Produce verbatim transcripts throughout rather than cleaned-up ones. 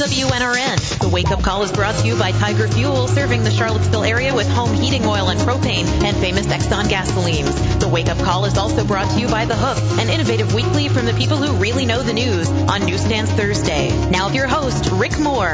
W N R N. The Wake Up Call is brought to you by Tiger Fuel, serving the Charlottesville area with home heating oil and propane and famous Exxon gasolines. The Wake Up Call is also brought to you by The Hook, an innovative weekly from the people who really know the news on Newsstands Thursday. Now with your host, Rick Moore.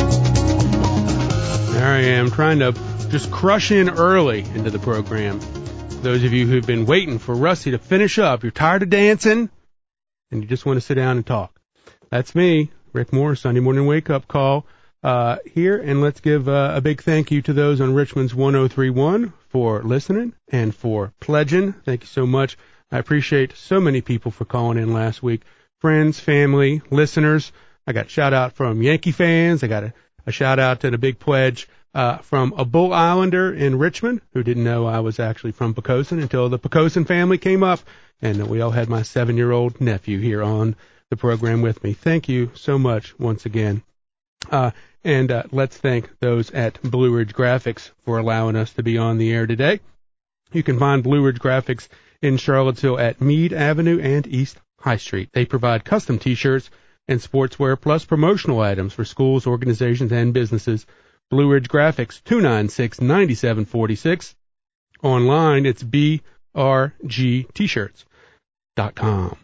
There I am, trying to just crush in early into the program. Those of you who've been waiting for Rusty to finish up, you're tired of dancing, and you just want to sit down and talk. That's me, Rick Moore, Sunday Morning Wake Up Call uh, here, and let's give uh, a big thank you to those on Richmond's one oh three point one for listening and for pledging. Thank you so much. I appreciate so many people for calling in last week. Friends, family, listeners. I got a shout-out from Yankee fans. I got a, a shout-out and a big pledge uh, from a Bull Islander in Richmond who didn't know I was actually from Poquoson until the Poquoson family came up, and we all had my seven-year-old nephew here on the program with me. Thank you so much once again. Uh, and uh, let's thank those at Blue Ridge Graphics for allowing us to be on the air today. You can find Blue Ridge Graphics in Charlottesville at Meade Avenue and East High Street. They provide custom T-shirts and sportswear plus promotional items for schools, organizations, and businesses. Blue Ridge Graphics, two nine six, nine seven four six. Online, it's b r g t shirts dot com.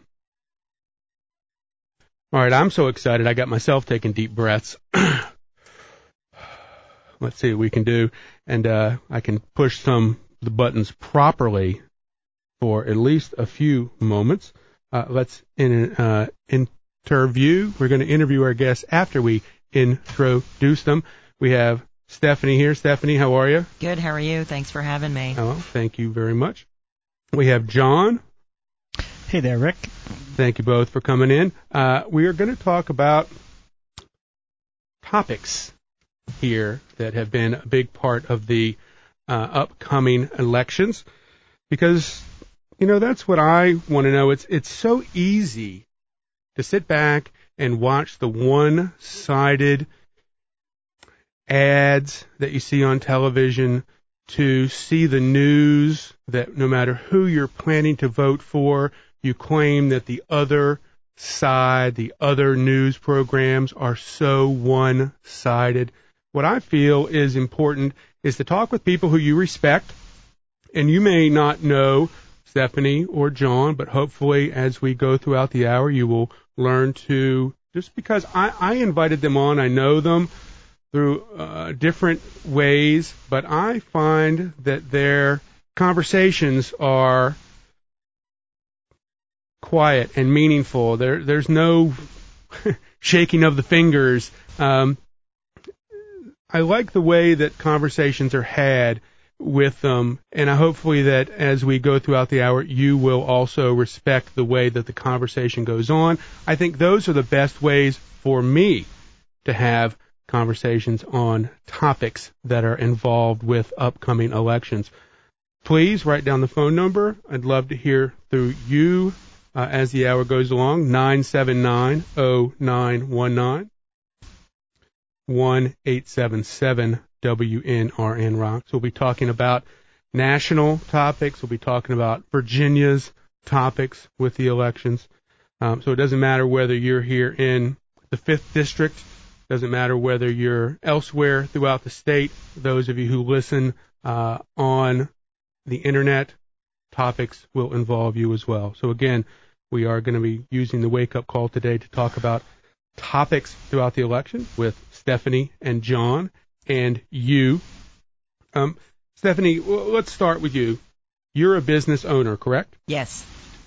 All right, I'm so excited. I got myself taking deep breaths. Let's see what we can do. And uh, I can push some of the buttons properly for at least a few moments. Uh, let's in, uh, interview. We're going to interview our guests after we introduce them. We have Stephanie here. Stephanie, how are you? Good. How are you? Thanks for having me. Oh, thank you very much. We have John. Hey there, Rick. Thank you both for coming in. Uh, we are going to talk about topics here that have been a big part of the uh, upcoming elections because, you know, that's what I want to know. It's it's so easy to sit back and watch the one-sided ads that you see on television, to see the news that no matter who you're planning to vote for, you claim that the other side, the other news programs are so one-sided. What I feel is important is to talk with people who you respect, and you may not know Stephanie or John, but hopefully as we go throughout the hour, you will learn to, just because I, I invited them on, I know them through uh, different ways, but I find that their conversations are quiet and meaningful. There, there's no shaking of the fingers. Um, I like the way that conversations are had with them, and I hopefully that as we go throughout the hour, you will also respect the way that the conversation goes on. I think those are the best ways for me to have conversations on topics that are involved with upcoming elections. Please write down the phone number. I'd love to hear through you uh, as the hour goes along. nine seven nine, oh nine one nine. one eight seven seven W N R N Rocks. We'll be talking about national topics. We'll be talking about Virginia's topics with the elections. Um, so it doesn't matter whether you're here in the fifth District. Doesn't matter whether you're elsewhere throughout the state. Those of you who listen uh, on the Internet, topics will involve you as well. So again, we are going to be using the wake-up call today to talk about topics throughout the election with Stephanie and John and you. Um, Stephanie, well, let's start with you. You're a business owner, correct? Yes.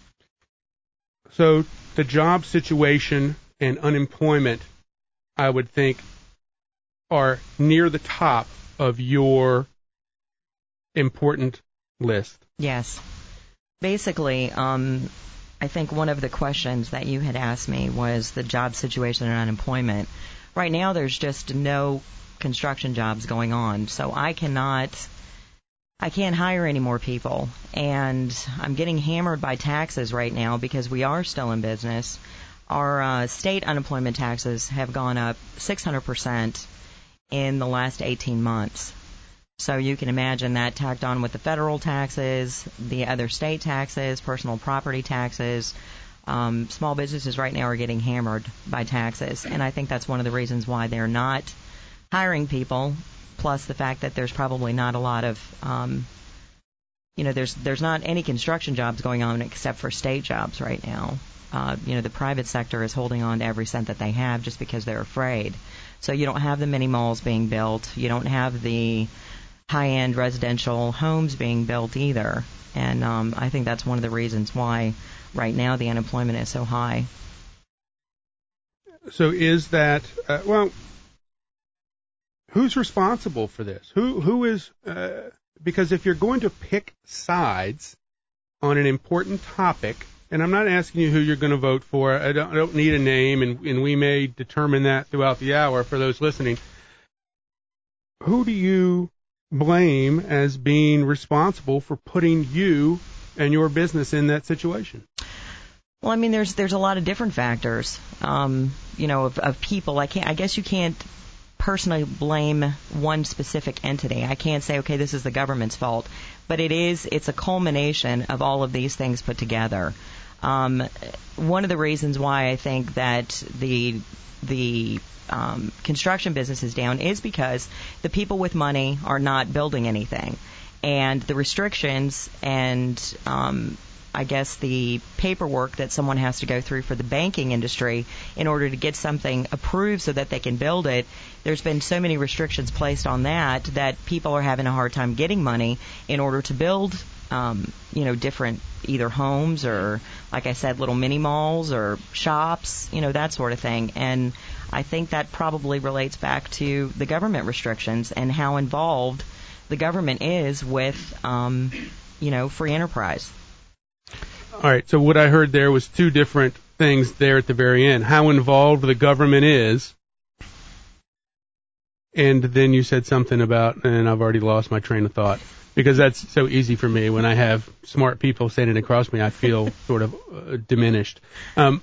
So the job situation and unemployment, I would think, are near the top of your important list. Yes. Basically, um, I think one of the questions that you had asked me was the job situation and unemployment. Right now, there's just no construction jobs going on, so I cannot, I can't hire any more people, and I'm getting hammered by taxes right now because we are still in business. Our uh, state unemployment taxes have gone up six hundred percent in the last eighteen months. So you can imagine that tacked on with the federal taxes, the other state taxes, personal property taxes, Um, small businesses right now are getting hammered by taxes, and I think that's one of the reasons why they're not hiring people, plus the fact that there's probably not a lot of, um, you know, there's there's not any construction jobs going on except for state jobs right now. Uh, you know, the private sector is holding on to every cent that they have just because they're afraid. So you don't have the mini malls being built. You don't have the high-end residential homes being built either. And um, I think that's one of the reasons why right now the unemployment is so high. So is that, uh, well, who's responsible for this? Who Who is, uh, because if you're going to pick sides on an important topic, and I'm not asking you who you're going to vote for, I don't, I don't need a name, and, and we may determine that throughout the hour for those listening. Who do you blame as being responsible for putting you and your business in that situation? Well, I mean, there's there's a lot of different factors, um, you know, of, of people. I can't. I guess you can't personally blame one specific entity. I can't say, okay, this is the government's fault, but it is. It's a culmination of all of these things put together. Um, one of the reasons why I think that the the um, construction business is down is because the people with money are not building anything, and the restrictions and um, I guess the paperwork that someone has to go through for the banking industry in order to get something approved so that they can build it, there's been so many restrictions placed on that that people are having a hard time getting money in order to build, um, you know, different either homes or, like I said, little mini malls or shops, you know, that sort of thing. And I think that probably relates back to the government restrictions and how involved the government is with, um, you know, free enterprise. All right, so what I heard there was two different things there at the very end. How involved the government is, and then you said something about, and I've already lost my train of thought, because that's so easy for me. When I have smart people standing across me, I feel sort of uh, diminished. Um,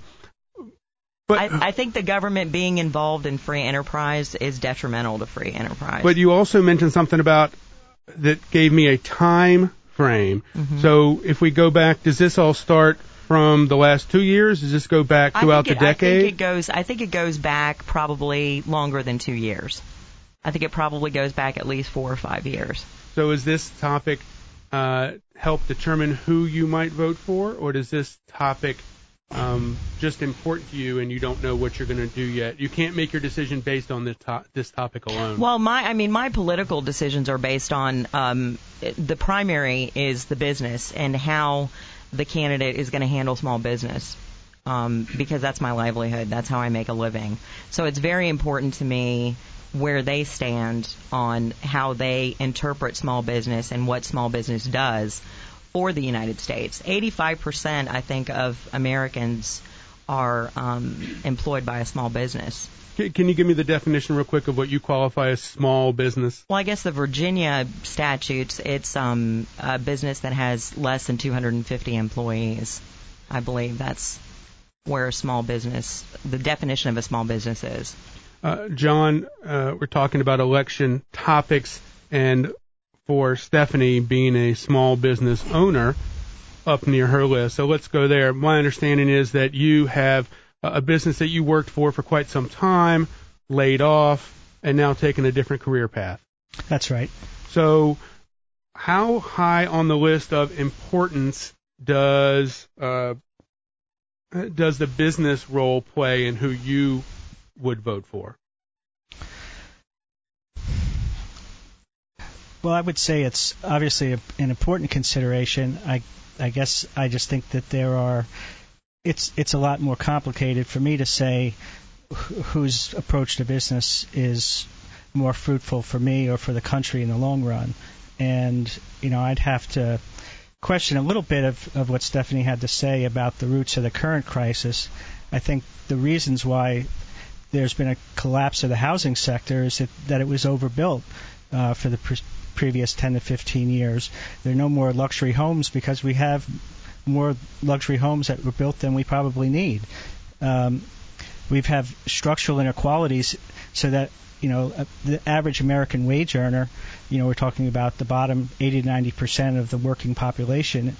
but I, I think the government being involved in free enterprise is detrimental to free enterprise. But you also mentioned something about that gave me a time frame. Mm-hmm. So if we go back, does this all start from the last two years? Does this go back throughout it, the decade? I think it goes. I think it goes back probably longer than two years. I think it probably goes back at least four or five years. So is this topic uh, help determine who you might vote for, or does this topic um, just important to you and you don't know what you're going to do yet? You can't make your decision based on this, to- this topic alone. Well, my I mean, my political decisions are based on um, the primary is the business and how the candidate is going to handle small business, um, because that's my livelihood. That's how I make a living. So it's very important to me where they stand on how they interpret small business and what small business does for the United States. eighty-five percent, I think, of Americans are um, employed by a small business. Can you give me the definition real quick of what you qualify as small business? Well, I guess the Virginia statutes, it's um, a business that has less than two hundred fifty employees. I believe that's where a small business, the definition of a small business is. Uh, John, uh, we're talking about election topics, and for Stephanie being a small business owner up near her list. So let's go there. My understanding is that you have a business that you worked for for quite some time, laid off, and now taken a different career path. That's right. So how high on the list of importance does uh, does the business role play in who you would vote for? Well, I would say it's obviously a, an important consideration. I I guess I just think that there are it's it's a lot more complicated for me to say whose approach to business is more fruitful for me or for the country in the long run. And, you know, I'd have to question a little bit of, of what Stephanie had to say about the roots of the current crisis. I think the reasons why there's been a collapse of the housing sector is that, that it was overbuilt uh, for the pre- previous ten to fifteen years. There are no more luxury homes because we have more luxury homes that were built than we probably need. Um, we have structural inequalities so that, you know, the average American wage earner, you know, we're talking about the bottom eighty to ninety percent of the working population,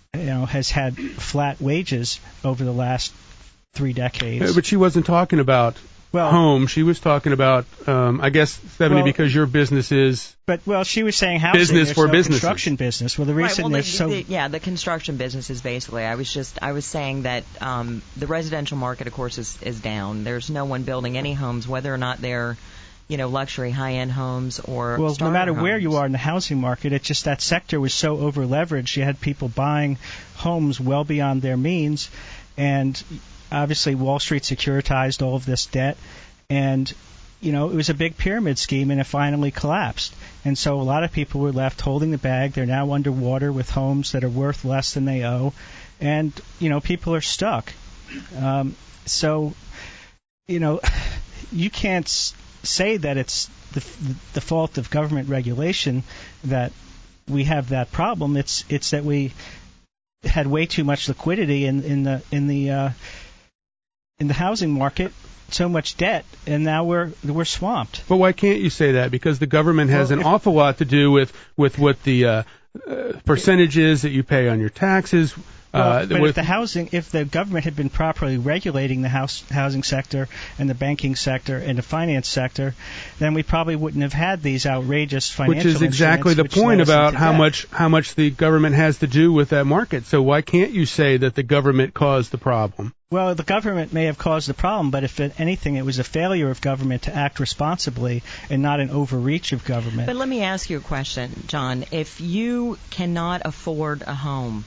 you know, has had flat wages over the last three decades. Yeah, but she wasn't talking about well, home. She was talking about, um, I guess, Stephanie, well, because your business is But well, she was saying housing. business there's for no businesses. Construction business. Well, the reason right, well, there's the, so the, yeah, the construction business is basically. I was just I was saying that um, the residential market, of course, is is down. There's no one building any homes, whether or not they're, you know, luxury high-end homes or well, no matter homes. where you are in the housing market, it's just that sector was so over leveraged. You had people buying homes well beyond their means, and obviously Wall Street securitized all of this debt, and you know, it was a big pyramid scheme, and it finally collapsed. And so a lot of people were left holding the bag. They're now underwater with homes that are worth less than they owe, and you know, people are stuck. Um, so, you know, you can't s- say that it's the, the fault of government regulation that we have that problem. It's it's that we had way too much liquidity in, in the in the uh, in the housing market, so much debt, and now we're we're swamped. But why can't you say that? Because the government has well, an if, awful lot to do with with what the uh, uh, percentages that you pay on your taxes. Well, uh, but with if the housing, if the government had been properly regulating the house, housing sector and the banking sector and the finance sector, then we probably wouldn't have had these outrageous financial Which is exactly the point about how debt. much how much the government has to do with that market. So why can't you say that the government caused the problem? Well, the government may have caused the problem, but if anything, it was a failure of government to act responsibly and not an overreach of government. But let me ask you a question, John. If you cannot afford a home,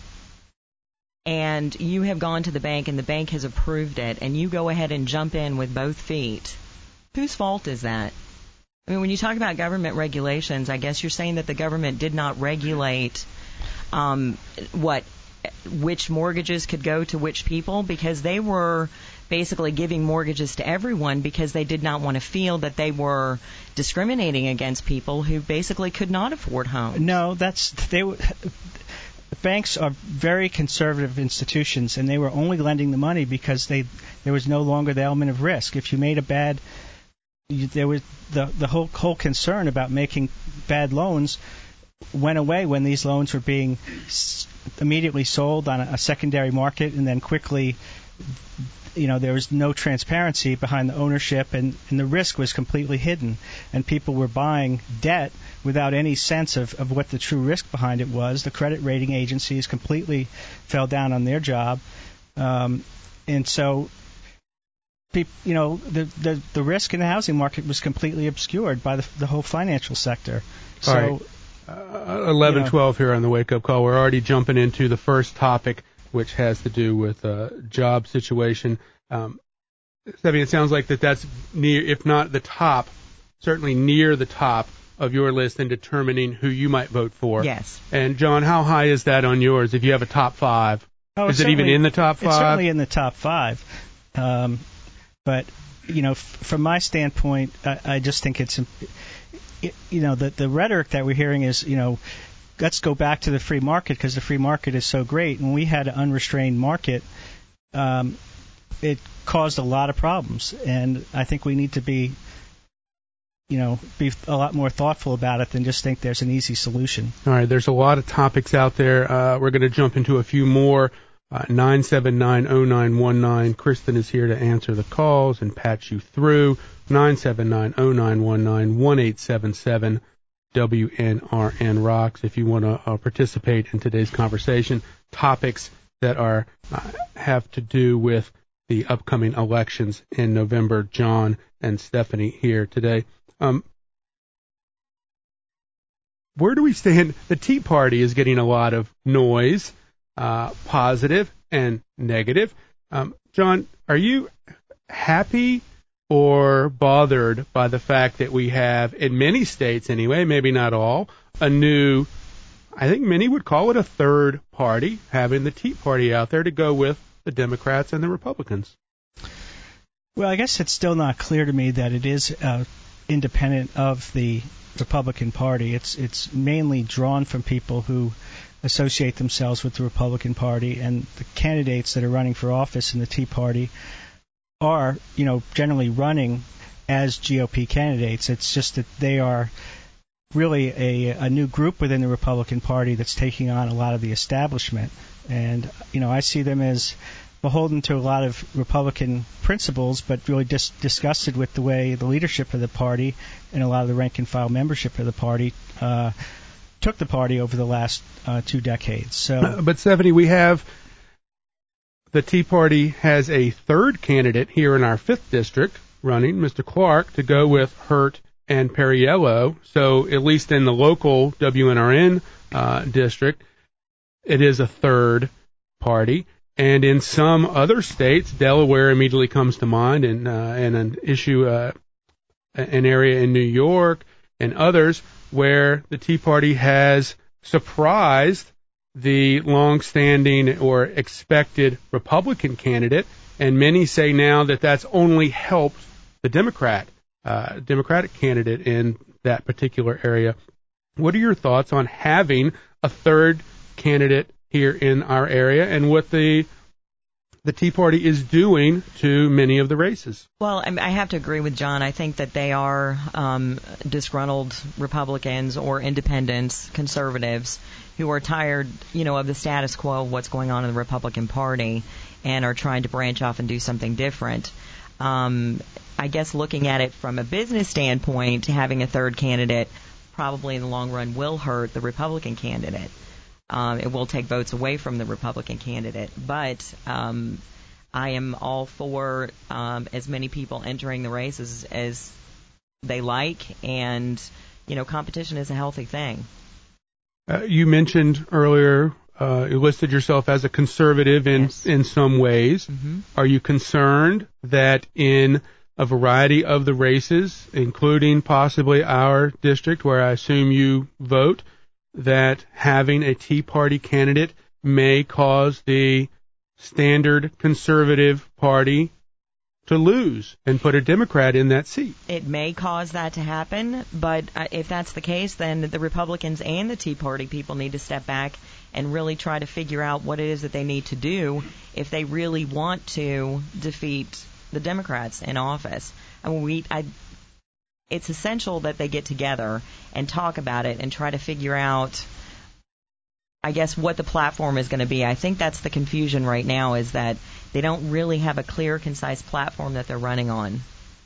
and you have gone to the bank and the bank has approved it, and you go ahead and jump in with both feet, whose fault is that? I mean, when you talk about government regulations, I guess you're saying that the government did not regulate um, what, which mortgages could go to which people, because they were basically giving mortgages to everyone because they did not want to feel that they were discriminating against people who basically could not afford homes. No, that's they. Banks are very conservative institutions, and they were only lending the money because they there was no longer the element of risk. If you made a bad, you, there was the the whole whole concern about making bad loans went away when these loans were being s- immediately sold on a, a secondary market, and then quickly, you know, there was no transparency behind the ownership, and, and the risk was completely hidden, and people were buying debt without any sense of, of what the true risk behind it was. The credit rating agencies completely fell down on their job, um, and so, pe- you know, the, the the risk in the housing market was completely obscured by the, the whole financial sector. So, All right. Uh, eleven you know, twelve here on the Wake Up Call. We're already jumping into the first topic, which has to do with uh, job situation. Um, Stephanie, it sounds like that that's near, if not the top, certainly near the top of your list in determining who you might vote for. Yes. And John, how high is that on yours? If you have a top five, oh, is it even in the top five? It's certainly in the top five. Um, but you know, f- from my standpoint, I, I just think it's, it, you know, the the rhetoric that we're hearing is, you know, let's go back to the free market because the free market is so great. When we had an unrestrained market, um, it caused a lot of problems, and I think we need to be, you know, be a lot more thoughtful about it than just think there's an easy solution. All right, there's a lot of topics out there. Uh, we're going to jump into a few more. Uh, nine seven nine oh nine one nine. Kristen is here to answer the calls and patch you through. nine seven nine oh nine one nine, one eight seven seven W N R N rocks. If you want to uh, participate in today's conversation, topics that are uh, have to do with the upcoming elections in November. John and Stephanie here today. Um, where do we stand? The Tea Party is getting a lot of noise, uh, positive and negative. Um, John, are you happy or bothered by the fact that we have, in many states anyway, maybe not all, a new, I think many would call it a third party, having the Tea Party out there to go with the Democrats and the Republicans? Well, I guess it's still not clear to me that it is uh, independent of the Republican Party. It's it's mainly drawn from people who associate themselves with the Republican Party, and the candidates that are running for office in the Tea Party are, you know, generally running as G O P candidates. It's just that they are really a, a new group within the Republican Party that's taking on a lot of the establishment. And, you know, I see them as beholden to a lot of Republican principles, but really dis- disgusted with the way the leadership of the party and a lot of the rank-and-file membership of the party uh, took the party over the last uh, two decades. So, uh, But, Stephanie, we have the Tea Party has a third candidate here in our fifth district running, Mister Clark, to go with Hurt and Perriello. So at least in the local W N R N uh, district, it is a third party. And in some other states, Delaware immediately comes to mind, and uh, and an issue, uh, an area in New York, and others where the Tea Party has surprised the long-standing or expected Republican candidate, and many say now that that's only helped the Democrat, uh, Democratic candidate in that particular area. What are your thoughts on having a third candidate here in our area, and what the the Tea Party is doing to many of the races? Well, I have to agree with John. I think that they are um, disgruntled Republicans or independents, conservatives, who are tired, you know, of the status quo of what's going on in the Republican Party and are trying to branch off and do something different. Um, I guess looking at it from a business standpoint, having a third candidate probably in the long run will hurt the Republican candidate. Um, it will take votes away from the Republican candidate. But um, I am all for um, as many people entering the race as, as they like, and, you know, competition is a healthy thing. Uh, you mentioned earlier, uh, you listed yourself as a conservative in, yes. in some ways. Mm-hmm. Are you concerned that in a variety of the races, including possibly our district where I assume you vote, that having a Tea Party candidate may cause the standard conservative party to lose and put a Democrat in that seat? It may cause that to happen, but uh, if that's the case, then the Republicans and the Tea Party people need to step back and really try to figure out what it is that they need to do if they really want to defeat the Democrats in office. I mean, we, I, it's essential that they get together and talk about it and try to figure out, I guess, what the platform is going to be. I think that's the confusion right now, is that they don't really have a clear, concise platform that they're running on.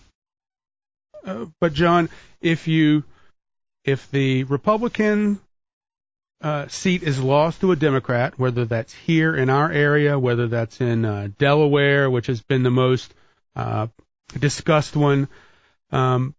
Uh, but, John, if you, if the Republican uh, seat is lost to a Democrat, whether that's here in our area, whether that's in uh, Delaware, which has been the most uh, discussed one, um,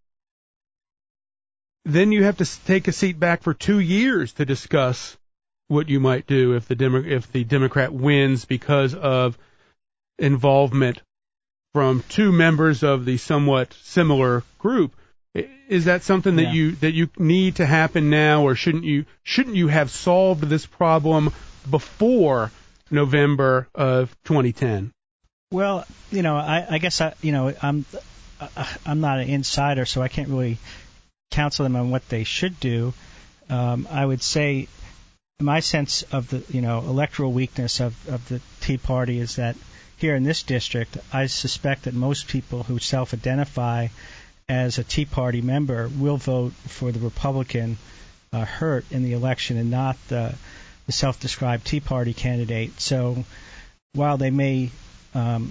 then you have to take a seat back for two years to discuss what you might do if the Demo- if the Democrat wins because of involvement from two members of the somewhat similar group. Is that something that yeah. you that you need to happen now, or shouldn't you shouldn't you have solved this problem before November of twenty ten? Well, you know, I, I guess I, you know, I'm I'm not an insider, so I can't really counsel them on what they should do. Um, I would say my sense of the, you know, electoral weakness of, of the Tea Party is that here in this district, I suspect that most people who self-identify as a Tea Party member will vote for the Republican uh, Hurt in the election and not the, the self-described Tea Party candidate. So while they may um,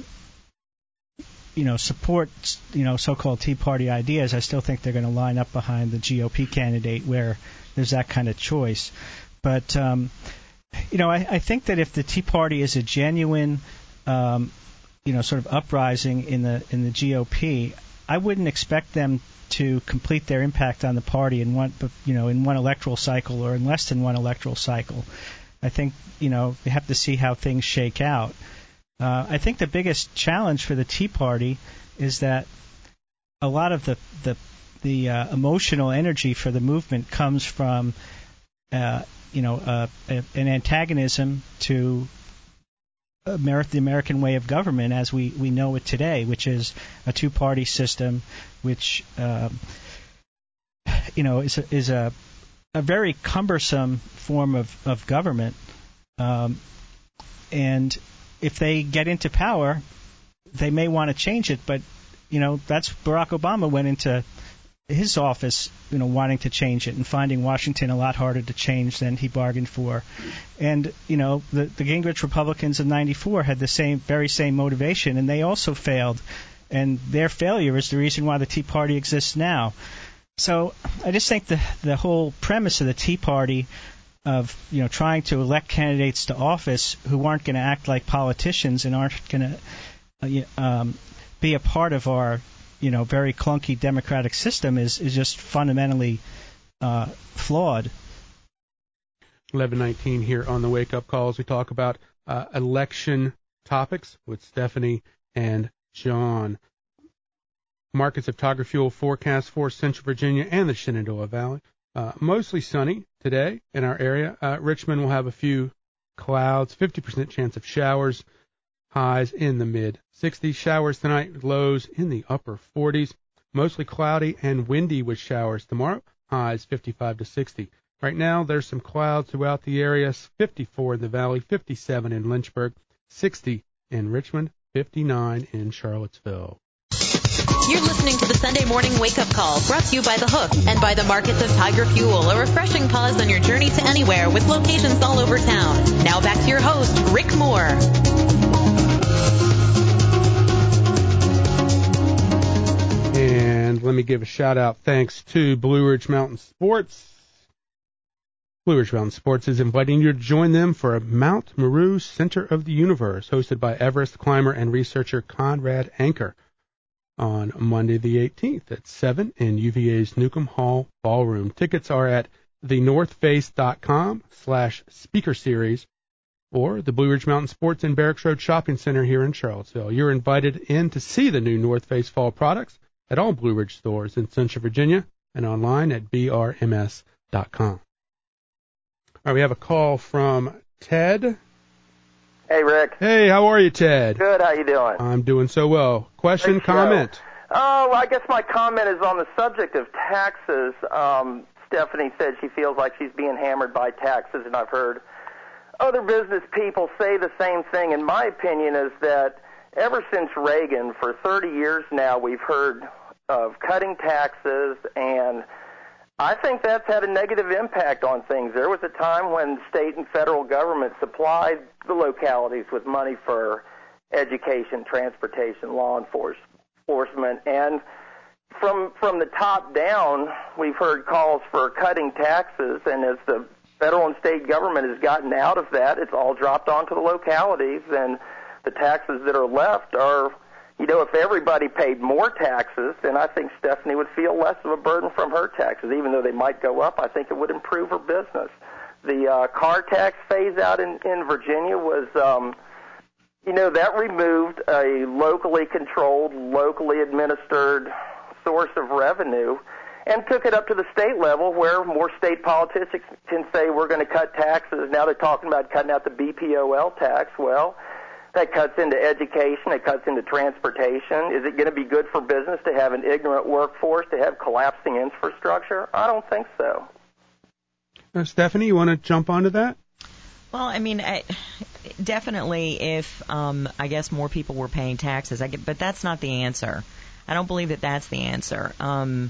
you know, support, you know, so-called Tea Party ideas, I still think they're going to line up behind the G O P candidate where there's that kind of choice. But, um, you know, I, I think that if the Tea Party is a genuine, um, you know, sort of uprising in the in the G O P, I wouldn't expect them to complete their impact on the party in one, you know, in one electoral cycle or in less than one electoral cycle. I think, you know, we have to see how things shake out. Uh, I think the biggest challenge for the Tea Party is that a lot of the the, the uh, emotional energy for the movement comes from, uh, you know, uh, a, an antagonism to Amer- the American way of government as we, we know it today, which is a two-party system, which uh, you know is a, is a a very cumbersome form of of government, um, and if they get into power, they may want to change it, but, you know, that's Barack Obama went into his office, you know, wanting to change it and finding Washington a lot harder to change than he bargained for. And, you know, the, the Gingrich Republicans of ninety-four had the same, very same motivation, and they also failed. And their failure is the reason why the Tea Party exists now. So I just think the the whole premise of the Tea Party of, you know, trying to elect candidates to office who aren't going to act like politicians and aren't going to uh, um, be a part of our, you know, very clunky democratic system is, is just fundamentally uh, flawed. eleven nineteen here on the Wake Up Call as we talk about uh, election topics with Stephanie and John. Markets of Tiger Fuel forecast for Central Virginia and the Shenandoah Valley. Uh, mostly sunny today in our area. Uh, Richmond will have a few clouds, fifty percent chance of showers, highs in the mid sixties. Showers tonight, lows in the upper forties. Mostly cloudy and windy with showers tomorrow, highs fifty-five to sixty. Right now, there's some clouds throughout the area, fifty-four in the valley, fifty-seven in Lynchburg, sixty in Richmond, fifty-nine in Charlottesville. You're listening to the Sunday Morning Wake Up Call, brought to you by The Hook and by the Markets of Tiger Fuel, a refreshing pause on your journey to anywhere with locations all over town. Now back to your host, Rick Moore. And let me give a shout out thanks to Blue Ridge Mountain Sports. Blue Ridge Mountain Sports is inviting you to join them for a Mount Meru Center of the Universe, hosted by Everest climber and researcher Conrad Anker, on Monday the eighteenth at seven in U V A's Newcomb Hall Ballroom. Tickets are at thenorthface.com slash speaker series or the Blue Ridge Mountain Sports and Barracks Road Shopping Center here in Charlottesville. You're invited in to see the new North Face fall products at all Blue Ridge stores in Central Virginia and online at b r m s dot com. All right, we have a call from Ted. Hey, Rick. Hey, how are you, Ted? Good, how you doing? I'm doing so well. Question, Great comment? show. Oh, I guess my comment is on the subject of taxes. Um, Stephanie said she feels like she's being hammered by taxes, and I've heard other business people say the same thing. And my opinion is that ever since Reagan, for thirty years now, we've heard of cutting taxes, and I think that's had a negative impact on things. There was a time when state and federal government supplied the localities with money for education, transportation, law enforcement, and from from the top down, we've heard calls for cutting taxes, and as the federal and state government has gotten out of that, it's all dropped onto the localities, and the taxes that are left are, you know, if everybody paid more taxes, then I think Stephanie would feel less of a burden from her taxes. Even though they might go up, I think it would improve her business. The uh, car tax phase-out in, in Virginia was, um, you know, that removed a locally controlled, locally administered source of revenue and took it up to the state level where more state politicians can say we're going to cut taxes. Now they're talking about cutting out the B P O L tax. Well, that cuts into education. It cuts into transportation. Is it going to be good for business to have an ignorant workforce, to have collapsing infrastructure? I don't think so. Uh, Stephanie, you want to jump onto that? Well, I mean, I, definitely if, um, I guess, more people were paying taxes, I get, but that's not the answer. I don't believe that that's the answer. Um,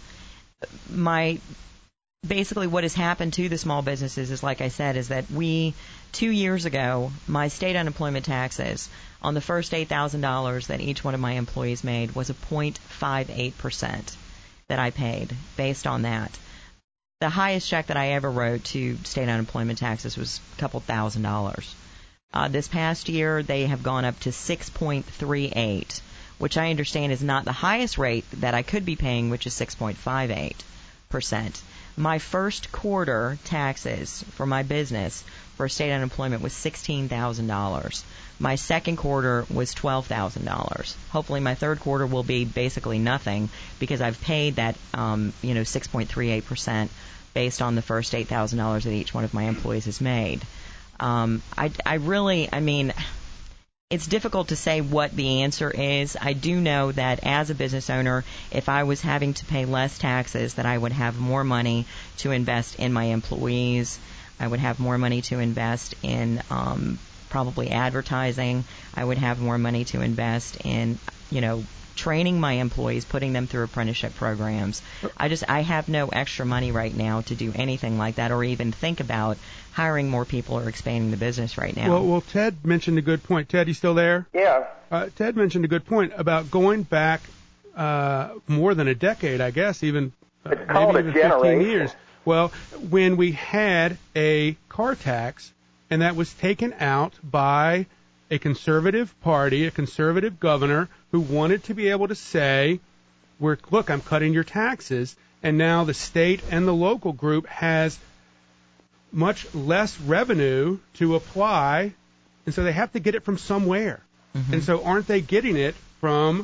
my Basically, what has happened to the small businesses is, like I said, is that we, two years ago, my state unemployment taxes on the first eight thousand dollars that each one of my employees made was a zero point five eight percent that I paid based on that. The highest check that I ever wrote to state unemployment taxes was a couple thousand dollars. Uh, this past year, they have gone up to six point three eight, which I understand is not the highest rate that I could be paying, which is six point five eight percent. My first quarter taxes for my business for state unemployment was sixteen thousand dollars. My second quarter was twelve thousand dollars. Hopefully my third quarter will be basically nothing because I've paid that, um, you know, six point three eight percent based on the first eight thousand dollars that each one of my employees has made. Um, I, I really, I mean, it's difficult to say what the answer is. I do know that as a business owner, if I was having to pay less taxes, that I would have more money to invest in my employees. I would have more money to invest in, um, probably advertising. I would have more money to invest in, you know, training my employees, putting them through apprenticeship programs. I just, I have no extra money right now to do anything like that or even think about hiring more people or expanding the business right now. Well, well Ted mentioned a good point. Ted, you still there? Yeah. Uh, Ted mentioned a good point about going back uh, more than a decade, I guess, even uh, it's called maybe a even generation. fifteen years. Well, when we had a car tax, and that was taken out by a conservative party, a conservative governor who wanted to be able to say, "We're look, I'm cutting your taxes," and now the state and the local group has much less revenue to apply, and so they have to get it from somewhere. Mm-hmm. And so aren't they getting it from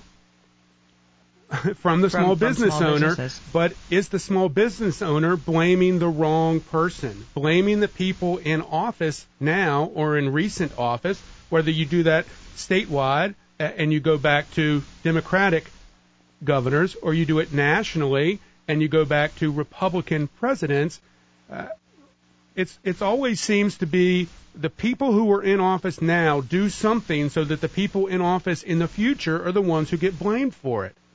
from the from, small from business small owner? Businesses. But is the small business owner blaming the wrong person, blaming the people in office now or in recent office, whether you do that statewide and you go back to Democratic governors or you do it nationally and you go back to Republican presidents? Uh, it's it's always seems to be the people who are in office now do something so that the people in office in the future are the ones who get blamed for it.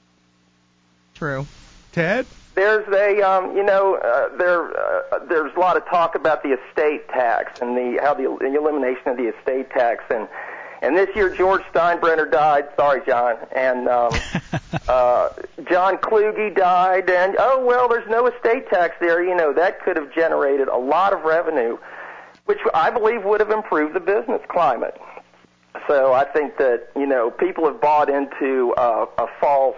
True. Ted? There's a, um, you know, uh, there uh, there's a lot of talk about the estate tax and the how the, the elimination of the estate tax, and and this year George Steinbrenner died. Sorry, John, and um, uh, John Kluge died, and oh well, there's no estate tax there. You know, that could have generated a lot of revenue, which I believe would have improved the business climate. So I think that, you know, people have bought into uh, a false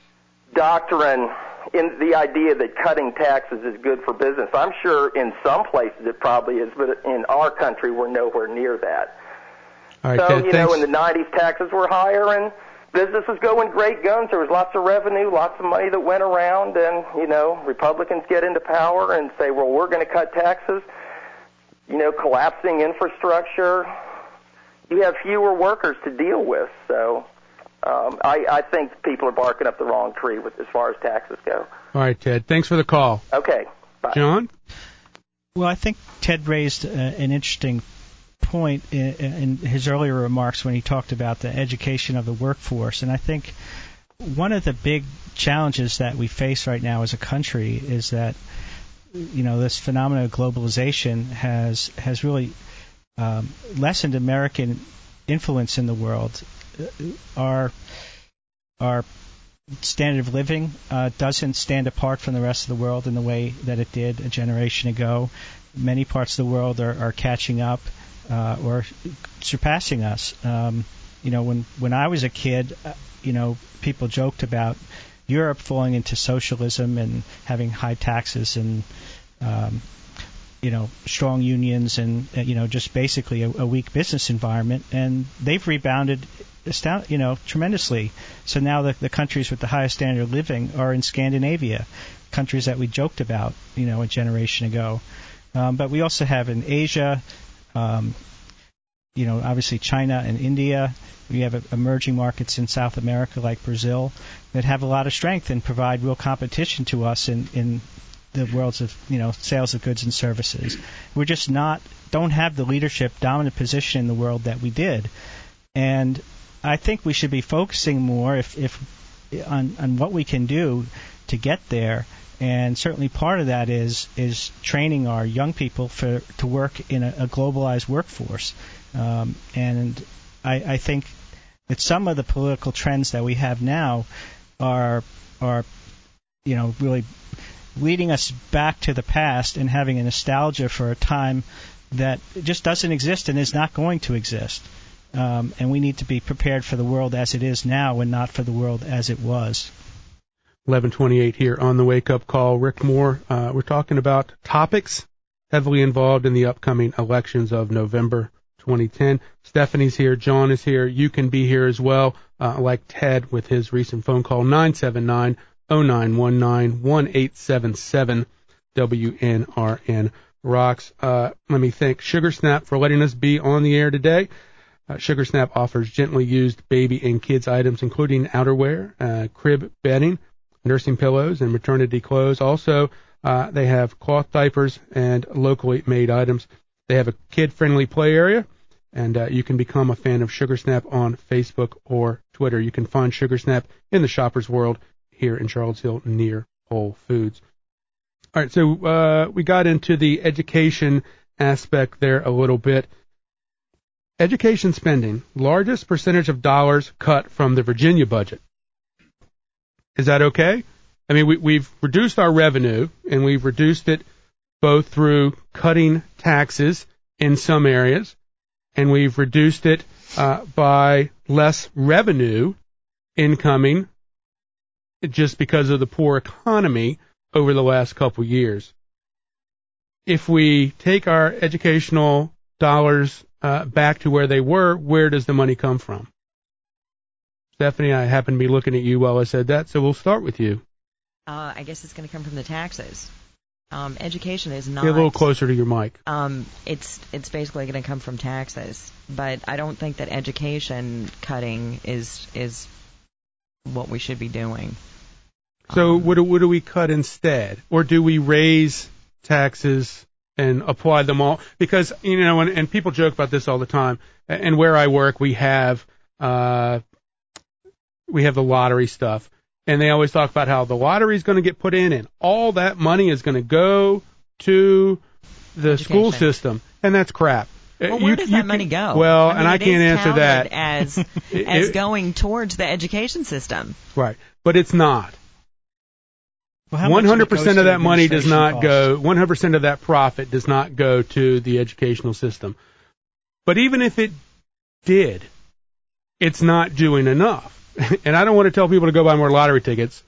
doctrine in the idea that cutting taxes is good for business. I'm sure in some places it probably is, but in our country we're nowhere near that. All right, so, Ted, you thanks. know, in the nineties taxes were higher and business was going great guns. There was lots of revenue, lots of money that went around, and, you know, Republicans get into power and say, well, we're going to cut taxes. You know, collapsing infrastructure. You have fewer workers to deal with, so um, I, I think people are barking up the wrong tree with as far as taxes go. All right, Ted. Thanks for the call. Okay. Bye. John? Well, I think Ted raised uh, an interesting point in, in his earlier remarks when he talked about the education of the workforce, and I think one of the big challenges that we face right now as a country is that, you know, this phenomenon of globalization has has really um, lessened American influence in the world. Our our standard of living uh, doesn't stand apart from the rest of the world in the way that it did a generation ago. Many parts of the world are, are catching up uh, or surpassing us. Um, you know, when when I was a kid, uh, you know, people joked about Europe falling into socialism and having high taxes and um, you know, strong unions and, uh, you know, just basically a, a weak business environment. And they've rebounded, astound, you know, tremendously. So now the, the countries with the highest standard of living are in Scandinavia, countries that we joked about, you know, a generation ago. Um, but we also have in Asia, um, you know, obviously China and India. We have emerging markets in South America like Brazil that have a lot of strength and provide real competition to us in, in the worlds of, you know, sales of goods and services. We're just not, don't have the leadership dominant position in the world that we did. And I think we should be focusing more if, if on, on what we can do to get there. And certainly part of that is is training our young people for to work in a, a globalized workforce. Um, and I, I think that some of the political trends that we have now are are you know really leading us back to the past and having a nostalgia for a time that just doesn't exist and is not going to exist. Um, and we need to be prepared for the world as it is now and not for the world as it was. eleven twenty-eight here on the Wake Up Call. Rick Moore, uh, we're talking about topics heavily involved in the upcoming elections of November twenty ten. Stephanie's here. John is here. You can be here as well, uh, like Ted with his recent phone call, nine seven nine, oh nine one nine, one eight seven seven, W N R N Rocks. Uh, let me thank Sugar Snap for letting us be on the air today. Uh, Sugar Snap offers gently used baby and kids items, including outerwear, uh, crib bedding, nursing pillows, and maternity clothes. Also, uh, they have cloth diapers and locally made items. They have a kid-friendly play area And uh, you can become a fan of SugarSnap on Facebook or Twitter. You can find SugarSnap in the Shoppers World here in Charlottesville near Whole Foods. All right, so uh, we got into the education aspect there a little bit. Education spending, largest percentage of dollars cut from the Virginia budget. Is that okay? I mean, we, we've reduced our revenue, and we've reduced it both through cutting taxes in some areas, and we've reduced it uh, by less revenue incoming just because of the poor economy over the last couple years. If we take our educational dollars uh, back to where they were, where does the money come from? Stephanie, I happen to be looking at you while I said that, so we'll start with you. Uh, I guess it's going to come from the taxes. Um, education is not. Get a little closer to your mic. Um, it's it's basically going to come from taxes, but I don't think that education cutting is is what we should be doing. So um, what do, what do we cut instead, or do we raise taxes and apply them all? Because you know, and, and people joke about this all the time. And where I work, we have uh, we have the lottery stuff. And they always talk about how the lottery is going to get put in and all that money is going to go to the Education. school system. And that's crap. Well, you, where does you that can, money go? Well, I mean, and I it can't is answer that. As, it, as it, going towards the education system. Right. But it's not. Well, how one hundred much percent of that money does not costs? go, one hundred percent of that profit does not go to the educational system. But even if it did, it's not doing enough. And I don't want to tell people to go buy more lottery tickets.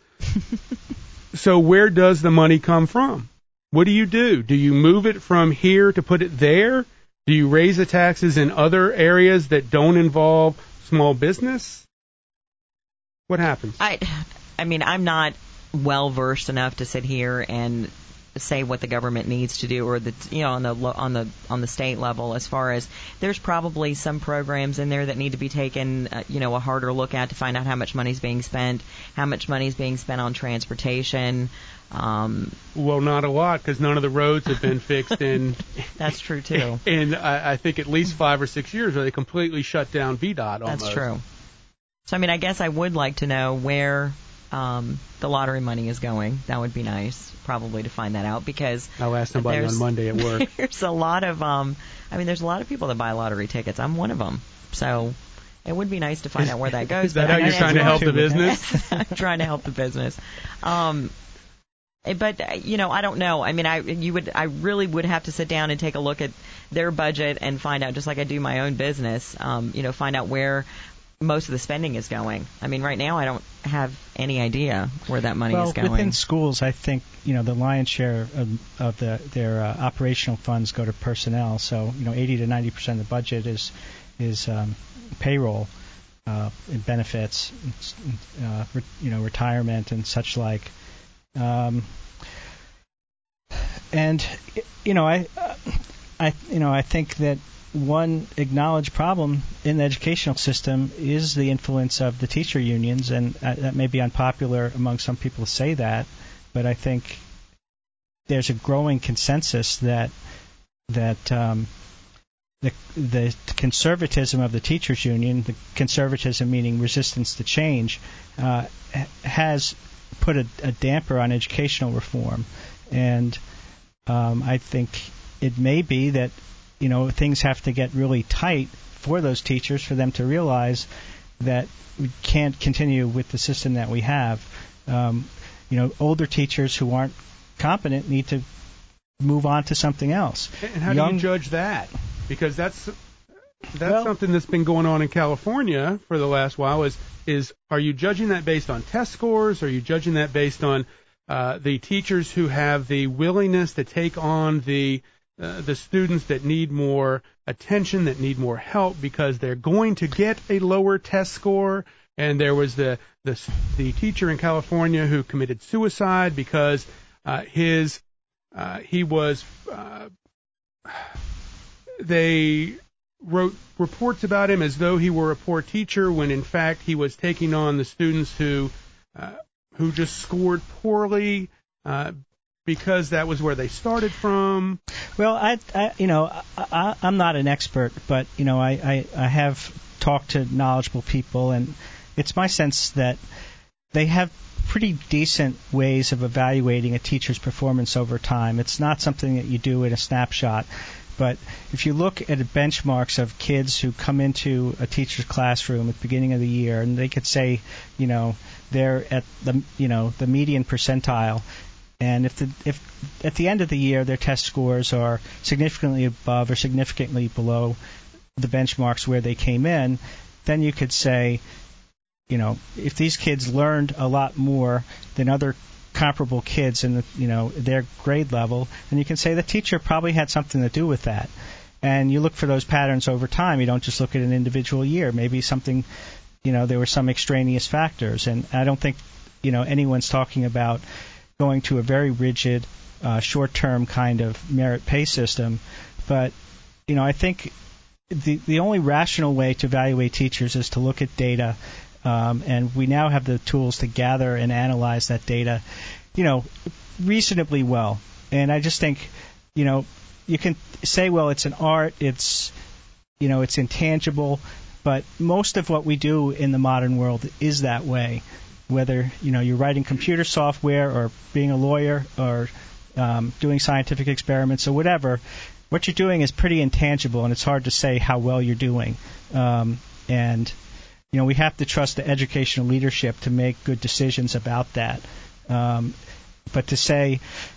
So where does the money come from? What do you do? Do you move it from here to put it there? Do you raise the taxes in other areas that don't involve small business? What happens? I, I mean, I'm not well versed enough to sit here and say what the government needs to do, or the you know on the on the on the state level. As far as there's probably some programs in there that need to be taken, uh, you know, a harder look at to find out how much money's being spent, how much money's being spent on transportation. Um, well, not a lot, because none of the roads have been fixed in. That's true too. In I, I think at least five or six years, where they completely shut down V DOT. Almost. That's true. So I mean, I guess I would like to know where um, the lottery money is going. That would be nice, probably, to find that out, because I'll ask somebody on Monday at work. There's a lot of, um, I mean, there's a lot of people that buy lottery tickets. I'm one of them. So it would be nice to find out where that goes. Is that but how I, you're I, trying to help the business? I'm trying to help the business. Um, but you know, I don't know. I mean, I you would, I really would have to sit down and take a look at their budget and find out, just like I do my own business. Um, you know, find out where most of the spending is going. I mean, right now I don't have any idea where that money well, is going. Within schools, I think you know the lion's share of, of the, their uh, operational funds go to personnel. So you know, eighty to ninety percent of the budget is is um, payroll, uh, and benefits, uh, re, you know, retirement and such like. Um, and you know, I, I, you know, I think that one acknowledged problem in the educational system is the influence of the teacher unions, and uh, that may be unpopular among some people to say that, but I think there's a growing consensus that that um, the the conservatism of the teachers union, the conservatism meaning resistance to change, uh, has put a, a damper on educational reform, and um, I think it may be that you know things have to get really tight for those teachers for them to realize that we can't continue with the system that we have. Um, you know, older teachers who aren't competent need to move on to something else. And how Young, do you judge that? Because that's that's well, something that's been going on in California for the last while. Is is are you judging that based on test scores? Are you judging that based on uh, the teachers who have the willingness to take on the uh, the students that need more attention, that need more help, because they're going to get a lower test score? And there was the the, the teacher in California who committed suicide because uh, his uh, he was uh, they wrote reports about him as though he were a poor teacher, when in fact he was taking on the students who uh, who just scored poorly uh, because that was where they started from? Well, I, I you know, I, I'm not an expert, but you know, I, I, I have talked to knowledgeable people, and it's my sense that they have pretty decent ways of evaluating a teacher's performance over time. It's not something that you do in a snapshot. But if you look at the benchmarks of kids who come into a teacher's classroom at the beginning of the year, and they could say, you know, they're at the, you know, the median percentile, and if the if at the end of the year their test scores are significantly above or significantly below the benchmarks where they came in, then you could say, you know, if these kids learned a lot more than other comparable kids in the, you know, their grade level, then you can say the teacher probably had something to do with that. And you look for those patterns over time. You don't just look at an individual year. Maybe something, you know, there were some extraneous factors. And I don't think, you know, anyone's talking about going to a very rigid, uh, short-term kind of merit pay system. But, you know, I think the the only rational way to evaluate teachers is to look at data. Um, and we now have the tools to gather and analyze that data, you know, reasonably well. And I just think, you know, you can say, well, it's an art, it's, you know, it's intangible, but most of what we do in the modern world is that way. Whether, you know, you're writing computer software or being a lawyer or um, doing scientific experiments or whatever, what you're doing is pretty intangible, and it's hard to say how well you're doing. Um, and You know, we have to trust the educational leadership to make good decisions about that. Um, but to say,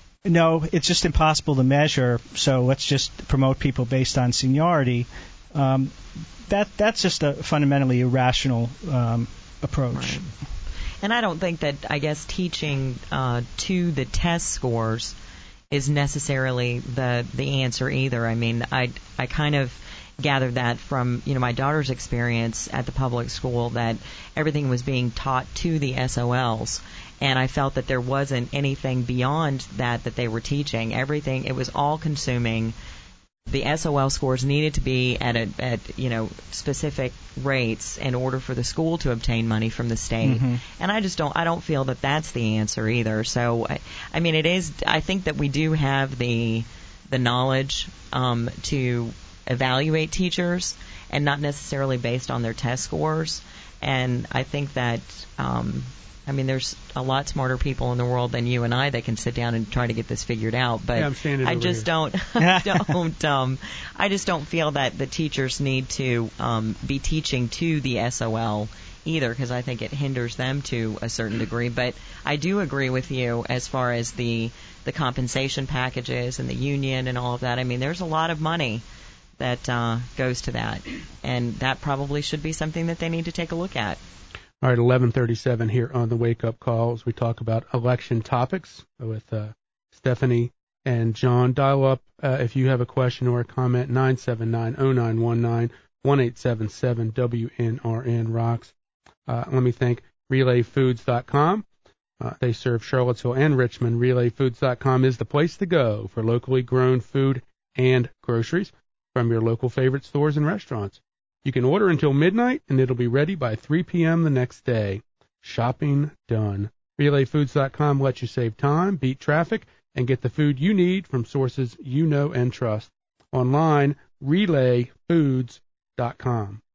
no, it's just impossible to measure, so let's just promote people based on seniority, um, that that's just a fundamentally irrational um, approach. Right. And I don't think that, I guess, teaching uh, to the test scores is necessarily the the answer either. I mean, I I kind of gathered that from, you know, my daughter's experience at the public school, that everything was being taught to the S O Ls, and I felt that there wasn't anything beyond that that they were teaching. Everything, it was all consuming. The S O L scores needed to be at a, at you know, specific rates in order for the school to obtain money from the state. Mm-hmm. And I just don't I don't feel that that's the answer either. So I, I mean, it is, I think that we do have the the knowledge um, to evaluate teachers, and not necessarily based on their test scores. And I think that, um, I mean, there's a lot smarter people in the world than you and I that can sit down and try to get this figured out. But yeah, I'm standing I over just here. don't, I don't, um, I just don't feel that the teachers need to um, be teaching to the S O L either, because I think it hinders them to a certain degree. But I do agree with you as far as the the compensation packages and the union and all of that. I mean, there's a lot of money that uh, goes to that, and that probably should be something that they need to take a look at. All right, eleven thirty-seven here on the Wake Up Call as we talk about election topics with uh, Stephanie and John. Dial up uh, if you have a question or a comment, nine seven nine, oh nine one nine, one eight seven seven, W N R N rocks. Uh, let me thank relay foods dot com. Uh, they serve Charlottesville and Richmond. relay foods dot com is the place to go for locally grown food and groceries from your local favorite stores and restaurants. You can order until midnight, and it'll be ready by three p.m. the next day. Shopping done. relay foods dot com lets you save time, beat traffic, and get the food you need from sources you know and trust. Online, relay foods dot com.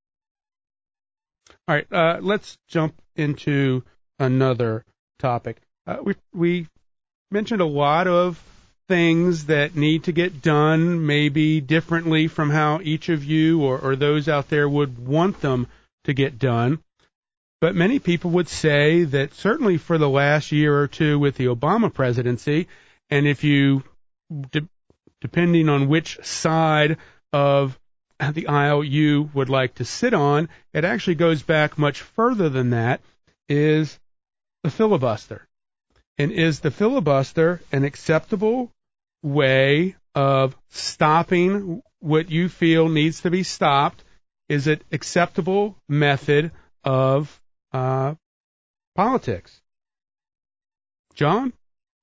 All right, uh, let's jump into another topic. Uh, we we mentioned a lot of things that need to get done, maybe differently from how each of you or, or those out there would want them to get done. But many people would say that certainly for the last year or two with the Obama presidency, and if you, de- depending on which side of the aisle you would like to sit on, it actually goes back much further than that, is the filibuster. And is the filibuster an acceptable way of stopping what you feel needs to be stopped? Is it acceptable method of uh, politics? John?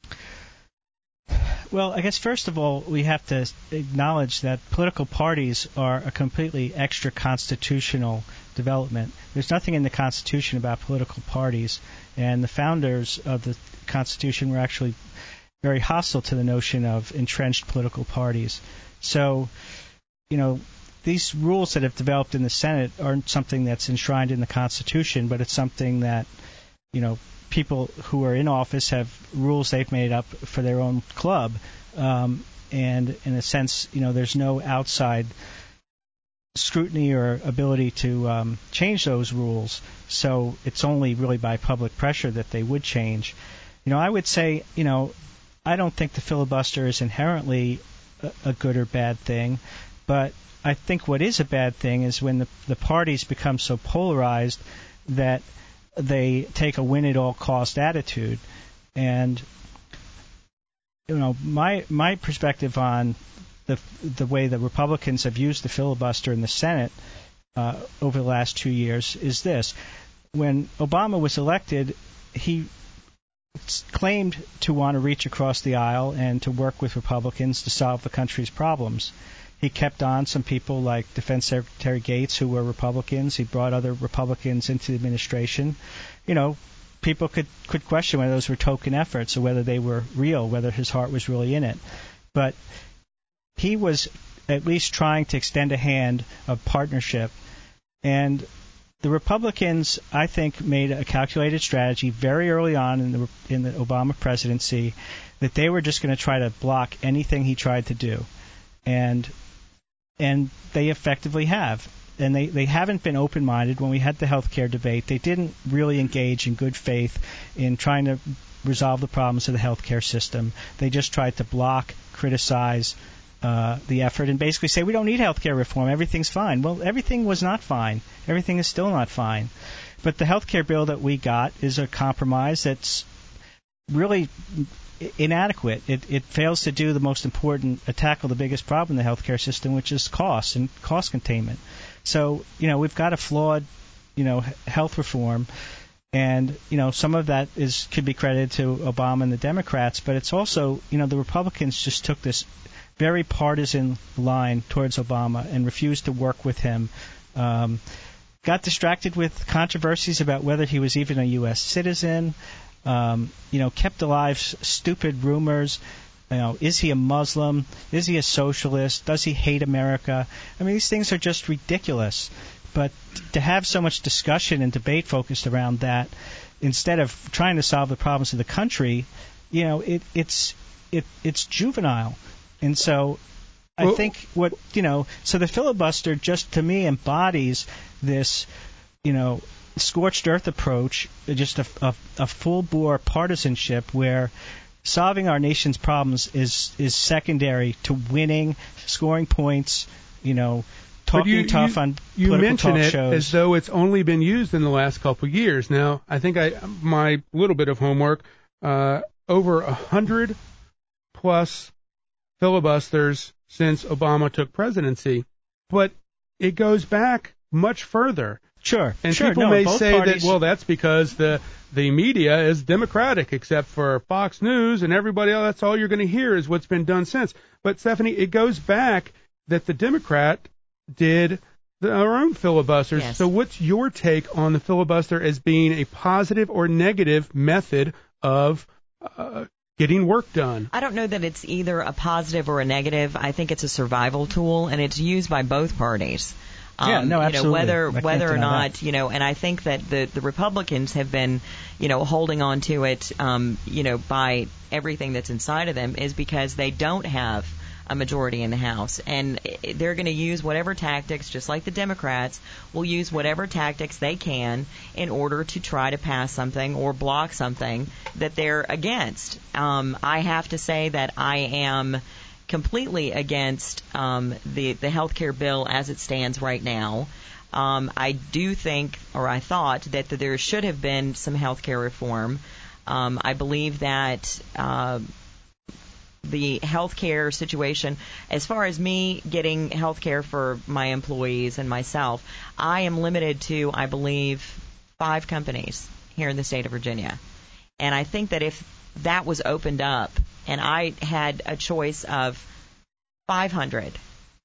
Well, I guess first of all, we have to acknowledge that political parties are a completely extra-constitutional development. There's nothing in the Constitution about political parties, and the founders of the Constitution were actually very hostile to the notion of entrenched political parties. So, you know, these rules that have developed in the Senate aren't something that's enshrined in the Constitution, but it's something that, you know, people who are in office have rules they've made up for their own club. Um, and in a sense, you know, there's no outside scrutiny or ability to um, change those rules. So it's only really by public pressure that they would change. You know, I would say, you know, I don't think the filibuster is inherently a, a good or bad thing, but I think what is a bad thing is when the, the parties become so polarized that they take a win-at-all-cost attitude. And, you know, my my perspective on the the way the Republicans have used the filibuster in the Senate uh, over the last two years is this. When Obama was elected, he claimed to want to reach across the aisle and to work with Republicans to solve the country's problems. He kept on some people like Defense Secretary Gates who were Republicans. He brought other Republicans into the administration. You know, people could, could question whether those were token efforts or whether they were real, whether his heart was really in it. But he was at least trying to extend a hand of partnership. And the Republicans, I think, made a calculated strategy very early on in the in the Obama presidency that they were just going to try to block anything he tried to do. And and they effectively have. And they, they haven't been open-minded. When we had the health care debate, they didn't really engage in good faith in trying to resolve the problems of the health care system. They just tried to block, criticize uh, the effort, and basically say, we don't need health care reform. Everything's fine. Well, everything was not fine. Everything is still not fine. But the health care bill that we got is a compromise that's really inadequate. It, it fails to do the most important, uh, tackle the biggest problem in the healthcare system, which is costs and cost containment. So, you know, we've got a flawed, you know, health reform, and, you know, some of that is could be credited to Obama and the Democrats, but it's also, you know, the Republicans just took this very partisan line towards Obama and refused to work with him. Um, got distracted with controversies about whether he was even a U S citizen. Um, you know, kept alive s- stupid rumors. You know, is he a Muslim? Is he a socialist? Does he hate America? I mean, these things are just ridiculous. But to have so much discussion and debate focused around that, instead of trying to solve the problems of the country, you know, it, it's it, it's juvenile. And so I well, think what, you know, so the filibuster just to me embodies this, you know, scorched earth approach, just a, a, a full-bore partisanship where solving our nation's problems is is secondary to winning, scoring points, you know, talking you, tough you, on you political mention talk it shows. As though it's only been used in the last couple of years. Now, I think I my little bit of homework, uh, over a hundred plus filibusters since Obama took presidency, but it goes back much further. Sure, and sure. people no, may both say parties... that, well, that's because the the media is Democratic, except for Fox News and everybody else. That's all you're going to hear is what's been done since. But, Stephanie, it goes back that the Democrat did their own filibusters. Yes. So what's your take on the filibuster as being a positive or negative method of uh, getting work done? I don't know that it's either a positive or a negative. I think it's a survival tool, and it's used by both parties. Um, yeah, no, absolutely. You know, whether I whether or not, that. you know, and I think that the, the Republicans have been, you know, holding on to it, um, you know, by everything that's inside of them is because they don't have a majority in the House. And they're going to use whatever tactics, just like the Democrats, will use whatever tactics they can in order to try to pass something or block something that they're against. Um, I have to say that I am completely against um, the, the health care bill as it stands right now. Um, I do think, or I thought, that, that there should have been some health care reform. Um, I believe that uh, the health care situation, as far as me getting health care for my employees and myself, I am limited to, I believe, five companies here in the state of Virginia. And I think that if that was opened up and I had a choice of five hundred,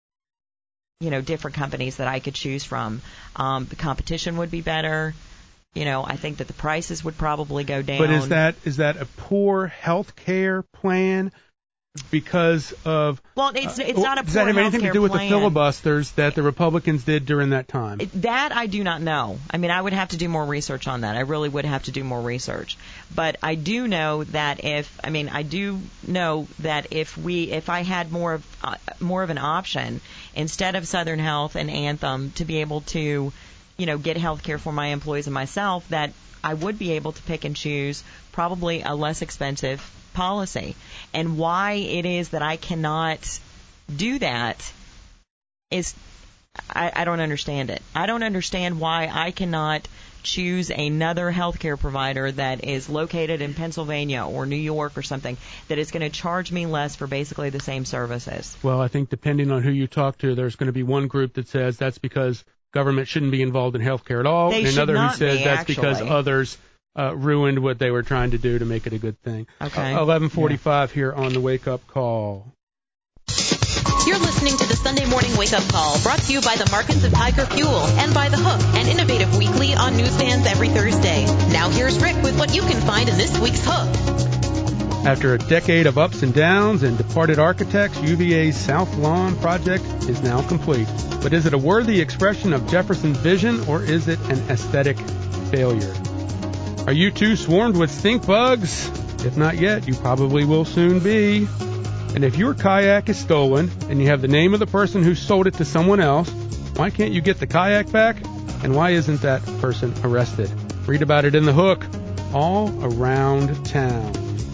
you know, different companies that I could choose from, um, the competition would be better. You know, I think that the prices would probably go down. But is that is that a poor health care plan because of... Well, it's it's not a poor health care plan. Does that have anything to do with the filibusters that the Republicans did during that time? That I do not know. I mean, I would have to do more research on that. I really would have to do more research. But I do know that if, I mean, I do know that if we, if I had more of, uh, more of an option, instead of Southern Health and Anthem, to be able to, you know, get health care for my employees and myself, that I would be able to pick and choose probably a less expensive policy. And why it is that I cannot do that is I, I don't understand it. I don't understand why I cannot choose another healthcare provider that is located in Pennsylvania or New York or something that is going to charge me less for basically the same services. Well, I think depending on who you talk to, there's going to be one group that says that's because government shouldn't be involved in healthcare at all, They and should another not who says be, that's actually. because others uh, ruined what they were trying to do to make it a good thing. Okay. Uh, eleven forty-five yeah. here on the Wake Up Call. You're listening to the Sunday Morning Wake Up Call, brought to you by the Markets of Tiger Fuel and by The Hook, an innovative weekly on newsstands every Thursday. Now here's Rick with what you can find in this week's Hook. After a decade of ups and downs and departed architects, U V A's South Lawn project is now complete. But is it a worthy expression of Jefferson's vision, or is it an aesthetic failure? Are you too swarmed with stink bugs? If not yet, you probably will soon be. And if your kayak is stolen and you have the name of the person who sold it to someone else, why can't you get the kayak back? And why isn't that person arrested? Read about it in The Hook, all around town.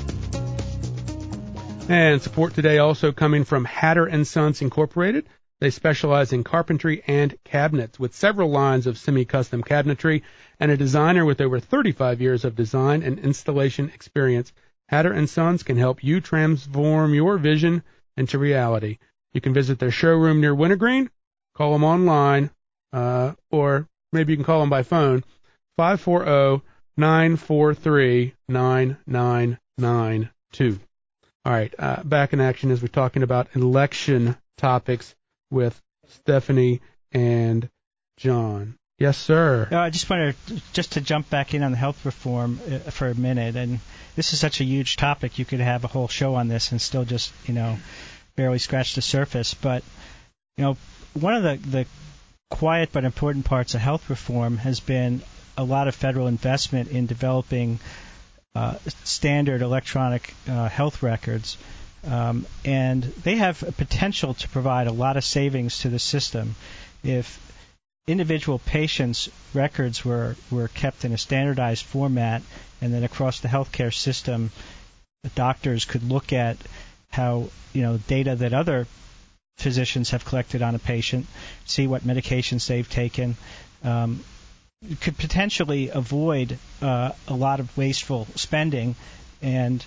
And support today also coming from Hatter and Sons Incorporated. They specialize in carpentry and cabinets with several lines of semi-custom cabinetry and a designer with over thirty-five years of design and installation experience. Hatter and Sons can help you transform your vision into reality. You can visit their showroom near Wintergreen, call them online, uh, or maybe you can call them by phone, five four zero, nine four three, nine nine nine two. All right, uh, back in action as we're talking about election topics with Stephanie and John. Yes, sir. No, I just wanted to, just to jump back in on the health reform uh, for a minute. And this is such a huge topic. You could have a whole show on this and still just, you know, barely scratch the surface. But, you know, one of the, the quiet but important parts of health reform has been a lot of federal investment in developing uh, standard electronic uh, health records. Um, and they have a potential to provide a lot of savings to the system if individual patients' records were, were kept in a standardized format, and then across the healthcare system, the doctors could look at how, you know, data that other physicians have collected on a patient, see what medications they've taken, um, could potentially avoid uh, a lot of wasteful spending. And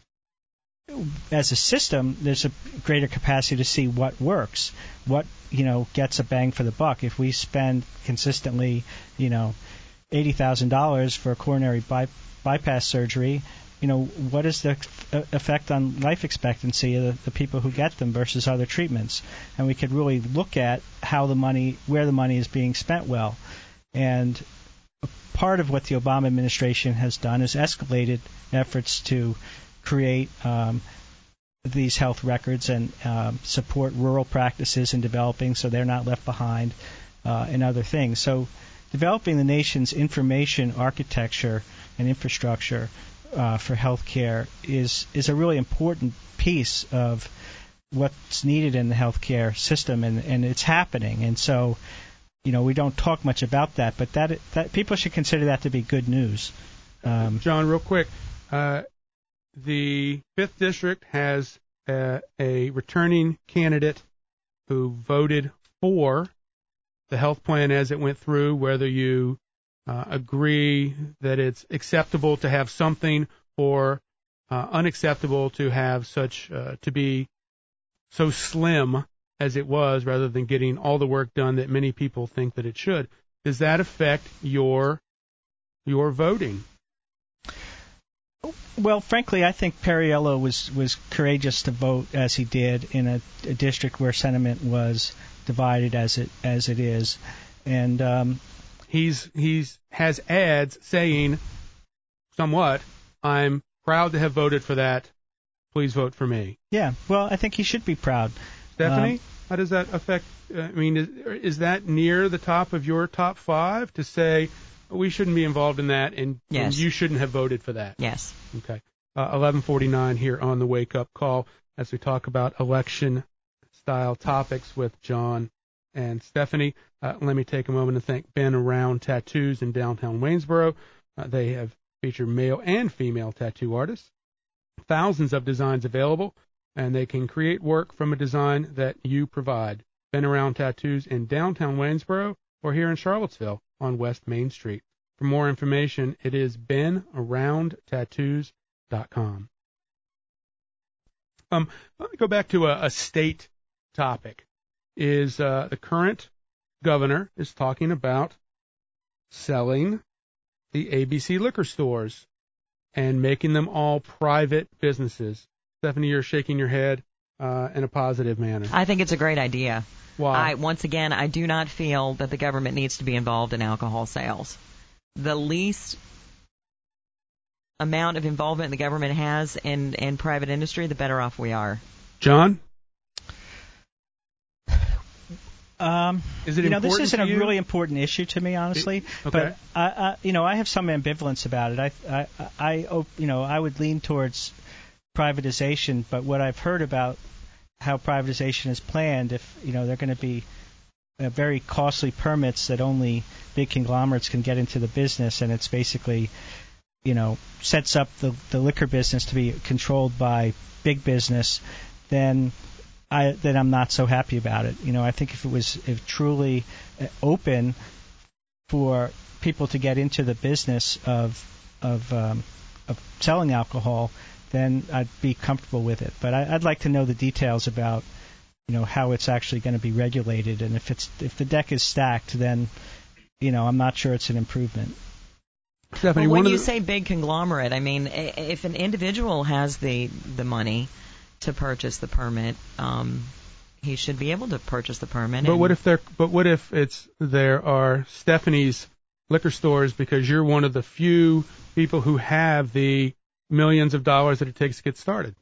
as a system, there's a greater capacity to see what works, what, you know, gets a bang for the buck. If we spend consistently, you know, eighty thousand dollars for a coronary by, bypass surgery, you know, what is the effect on life expectancy of the, the people who get them versus other treatments? And we could really look at how the money, where the money is being spent well. And part of what the Obama administration has done is escalated efforts to create um, these health records and um, support rural practices in developing so they're not left behind uh, and other things. So developing the nation's information architecture and infrastructure uh, for healthcare is is a really important piece of what's needed in the healthcare system, and, and it's happening. And so, you know, we don't talk much about that, but that that people should consider that to be good news. Um, John, real quick, uh, the fifth District has uh, a returning candidate who voted for the health plan as it went through, whether you uh, agree that it's acceptable to have something or uh, unacceptable to have such uh, to be so slim as it was, rather than getting all the work done that many people think that it should. Does that affect your your voting? Well, frankly, I think Perriello was, was courageous to vote as he did in a, a district where sentiment was divided as it as it is, and um, he's he's has ads saying somewhat, I'm proud to have voted for that. Please vote for me. Yeah, well, I think he should be proud. Stephanie, Um, how does that affect? Uh, I mean, is, is that near the top of your top five to say we shouldn't be involved in that, and, Yes. and you shouldn't have voted for that? Yes. Okay. Uh, eleven forty-nine here on the Wake Up Call as we talk about election-style topics with John and Stephanie. Uh, let me take a moment to thank Ben Around Tattoos in downtown Waynesboro. Uh, they have featured male and female tattoo artists. Thousands of designs available, and they can create work from a design that you provide. Ben Around Tattoos in downtown Waynesboro or here in Charlottesville on West Main Street. For more information, it is ben around tattoos dot com. Um, let me go back to a, a state topic. Is uh, the current governor is talking about selling the A B C liquor stores and making them all private businesses. Stephanie, you're shaking your head uh, in a positive manner. I think it's a great idea. Why? I, once again, I do not feel that the government needs to be involved in alcohol sales. The least amount of involvement the government has in, in private industry, the better off we are. John? Um, Is it you know, this important isn't to a you? really important issue to me, honestly. It- okay. But I, I, you know, I have some ambivalence about it. I, I, I, op- you know, I would lean towards privatization. But what I've heard about how privatization is planned, if you know, they're going to be uh, very costly permits that only big conglomerates can get into the business, and it's basically, you know, sets up the the liquor business to be controlled by big business, then. I, then I'm not so happy about it. You know, I think if it was if truly uh, open for people to get into the business of of um, of selling alcohol, then I'd be comfortable with it. But I, I'd like to know the details about, you know, how it's actually going to be regulated, and if it's if the deck is stacked, then, you know, I'm not sure it's an improvement. Stephanie, Well, when one you of the, say big conglomerate, I mean, i- if an individual has the the money to purchase the permit, um, he should be able to purchase the permit. but and what if there? But what if it's there are Stephanie's liquor stores because you're one of the few people who have the millions of dollars that it takes to get started?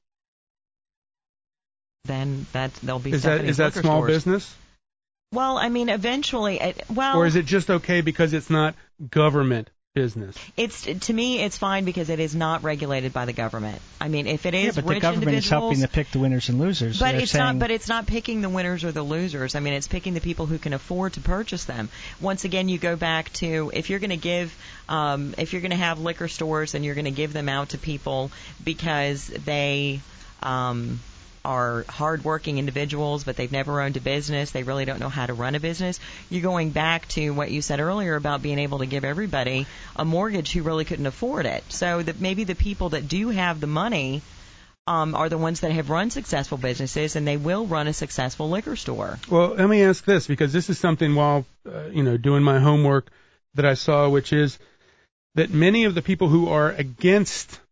then that there'll be Is that Stephanie's is that liquor small stores. business, Well, I mean, eventually, it, well, or is it just okay because it's not government business? it's to me, it's fine because it is not regulated by the government. I mean, if it is Yeah, but the rich government is individuals, helping to pick the winners and losers. But They're it's saying, not. But it's not picking the winners or the losers. I mean, it's picking the people who can afford to purchase them. Once again, you go back to if you're going to give, um, if you're going to have liquor stores and you're going to give them out to people because they um, are hardworking individuals, but they've never owned a business, they really don't know how to run a business. You're going back to what you said earlier about being able to give everybody a mortgage who really couldn't afford it. So that maybe the people that do have the money Um, are the ones that have run successful businesses, and they will run a successful liquor store. Well, let me ask this, because this is something while, uh, you know, doing my homework that I saw, which is that many of the people who are against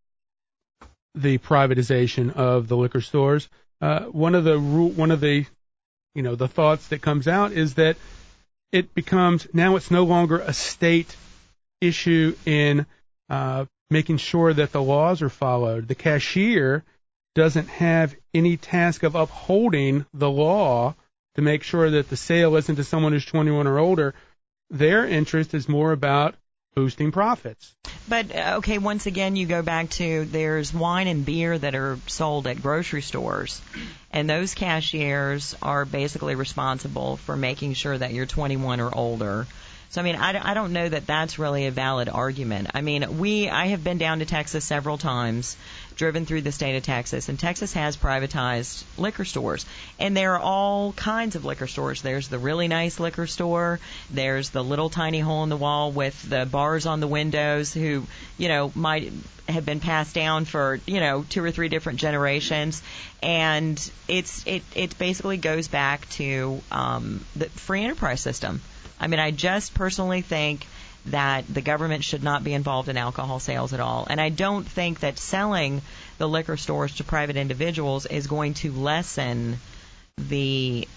the privatization of the liquor stores, uh, one of the ru- one of the, you know, the thoughts that comes out is that it becomes, now it's no longer a state issue in uh, making sure that the laws are followed. The cashier doesn't have any task of upholding the law to make sure that the sale isn't to someone who's twenty-one or older. Their interest is more about boosting profits. But, uh, okay, once again, you go back to there's wine and beer that are sold at grocery stores, and those cashiers are basically responsible for making sure that you're twenty-one or older. So, I mean, I, I don't know that that's really a valid argument. I mean, we I have been down to Texas several times, driven through the state of Texas, and Texas has privatized liquor stores. And there are all kinds of liquor stores. There's the really nice liquor store. There's the little tiny hole in the wall with the bars on the windows who, you know, might have been passed down for, you know, two or three different generations. And it's it, it basically goes back to um, the free enterprise system. I mean, I just personally think that the government should not be involved in alcohol sales at all. And I don't think that selling the liquor stores to private individuals is going to lessen the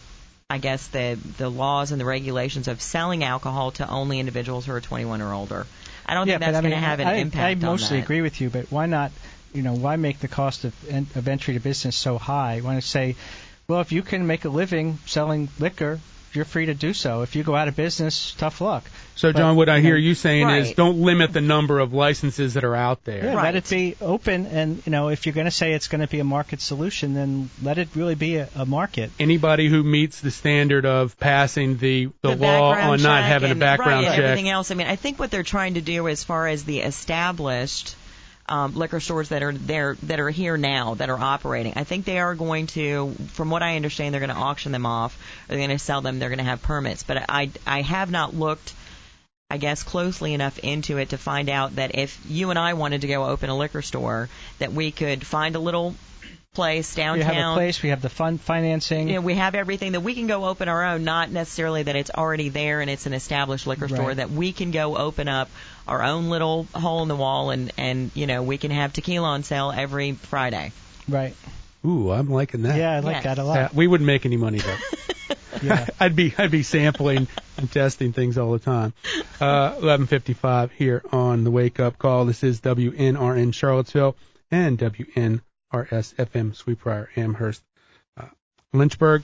I guess, the the laws and the regulations of selling alcohol to only individuals who are twenty-one or older. I don't yeah, think that's I mean, going to have an I, impact I on mostly that. agree with you, but why not, you know, why make the cost of, en- of entry to business so high? Why not say, well, if you can make a living selling liquor, you're free to do so. If you go out of business, tough luck. So, But, John, what I you hear know, you saying is right. don't limit the number of licenses that are out there. Yeah, Right. let it be open, and you know, if you're going to say it's going to be a market solution, then let it really be a, a market. Anybody who meets the standard of passing the, the, The law background on not check having a and- background right, and check. everything else. I mean, I think what they're trying to do as far as the established um, liquor stores that are there that are here now that are operating, I think they are going to, from what I understand, they're going to auction them off. Or they're going to sell them. They're going to have permits. But I I have not looked, I guess, closely enough into it to find out that if you and I wanted to go open a liquor store, that we could find a little place downtown. We have a place. We have the fund financing. You know, we have everything that we can go open our own, not necessarily that it's already there and it's an established liquor store, Right. that we can go open up our own little hole in the wall and, and you know, we can have tequila on sale every Friday. Right. Ooh, I'm liking that. Yeah, I like Yes. that a Uh, lot. we wouldn't make any money though. Yeah. I'd be I'd be sampling and testing things all the time. Uh, eleven fifty-five here on the Wake Up Call. This is W N R N Charlottesville and W N R S F M Sweetbriar Amherst, uh, Lynchburg.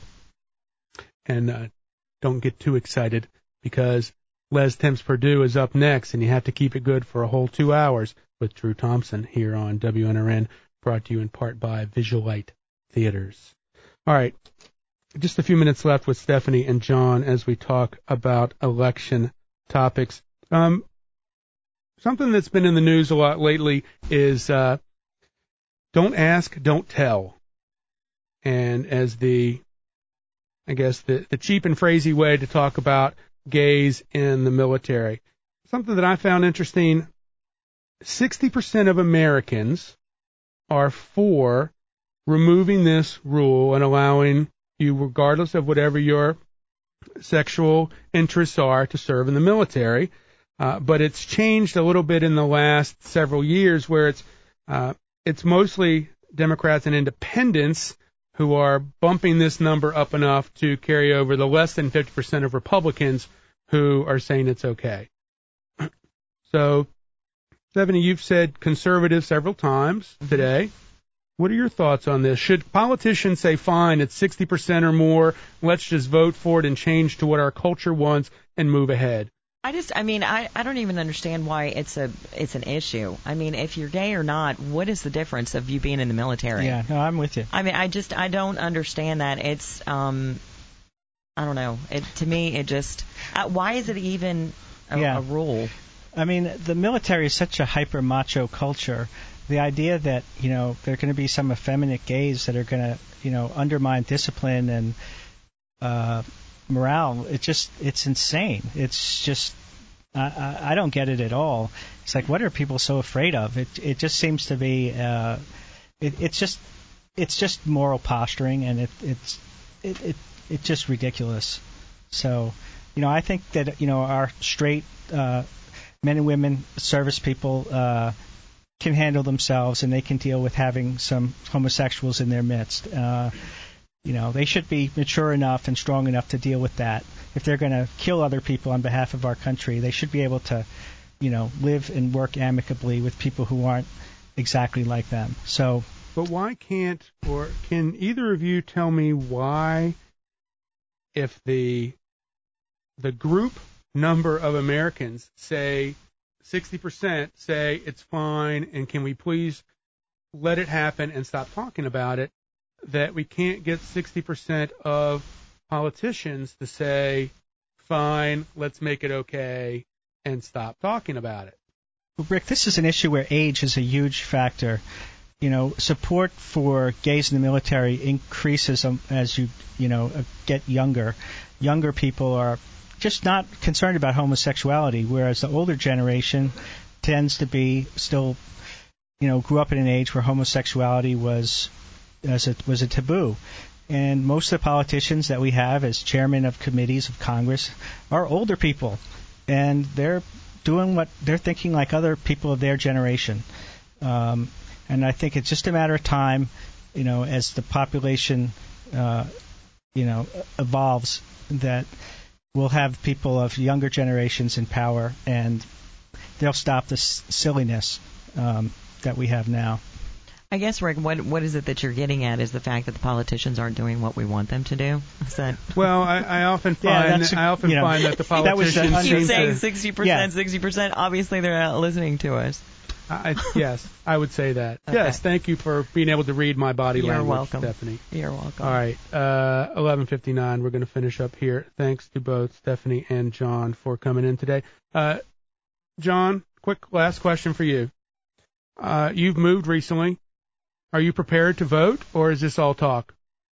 And uh, don't get too excited because Les Temps Purdue is up next, and you have to keep it good for a whole two hours with Drew Thompson here on W N R N, brought to you in part by Visualite Theaters. All right. Just a few minutes left with Stephanie and John as we talk about election topics. Um, something that's been in the news a lot lately is uh, don't ask, don't tell. And as the, I guess, the, the cheap and phrasey way to talk about gays in the military. Something that I found interesting, sixty percent of Americans are for removing this rule and allowing you, regardless of whatever your sexual interests are, to serve in the military. Uh, but it's changed a little bit in the last several years, where it's uh, it's mostly Democrats and independents who are bumping this number up enough to carry over the less than fifty percent of Republicans who are saying it's okay. So, Stephanie, you've said conservative several times today. What are your thoughts on this? Should politicians say, fine, it's sixty percent or more, let's just vote for it and change to what our culture wants and move ahead? I just, I mean, I, I don't even understand why it's a it's an issue. I mean, if you're gay or not, what is the difference of you being in the military? Yeah, no, I'm with you. I mean, I just, I don't understand that. It's, um, I don't know. It, to me, it just, uh, why is it even a, Yeah. a rule? I mean, the military is such a hyper macho culture. The idea that, you know, there are going to be some effeminate gays that are going to, you know, undermine discipline and uh, morale, it just, it's insane. It's just, I, I, I don't get it at all. It's like, what are people so afraid of? It it just seems to be, uh, it, it's just, it's just moral posturing, and it it's it, it it's just ridiculous. So, you know, I think that, you know, our straight uh, men and women service people uh, can handle themselves, and they can deal with having some homosexuals in their midst. Uh, you know, they should be mature enough and strong enough to deal with that. If they're going to kill other people on behalf of our country, they should be able to, you know, live and work amicably with people who aren't exactly like them. So, But why can't, or can either of you tell me why, if the the group number of Americans, say sixty percent, say it's fine and can we please let it happen and stop talking about it, that we can't get sixty percent of politicians to say, fine, let's make it okay and stop talking about it? well, Rick, this is an issue where age is a huge factor. You know, support for gays in the military increases um, as you, you know, uh, get younger. Younger people are just not concerned about homosexuality, whereas the older generation tends to be still, you know, grew up in an age where homosexuality was as a, was a taboo. And most of the politicians that we have as chairmen of committees of Congress are older people, and they're doing what they're thinking like other people of their generation. Um, and I think it's just a matter of time, you know, as the population uh, you know, evolves, that we'll have people of younger generations in power, and they'll stop this silliness um, that we have now. I guess, Rick, what what is it that you're getting at is the fact that the politicians aren't doing what we want them to do? Is that? Well, I, I often Yeah, find that's a- I often you know, find that the that was the politicians under- keep seem saying to. sixty percent, Yeah. sixty percent. Obviously, they're not listening to us. I, yes, I would say that. Okay. Yes, thank you for being able to read my body You're language, welcome. Stephanie. You're welcome. All right, uh, eleven fifty-nine. We're going to finish up here. Thanks to both Stephanie and John for coming in today. Uh, John, quick last question for you. Uh, you've moved recently. Are you prepared to vote, or is this all talk?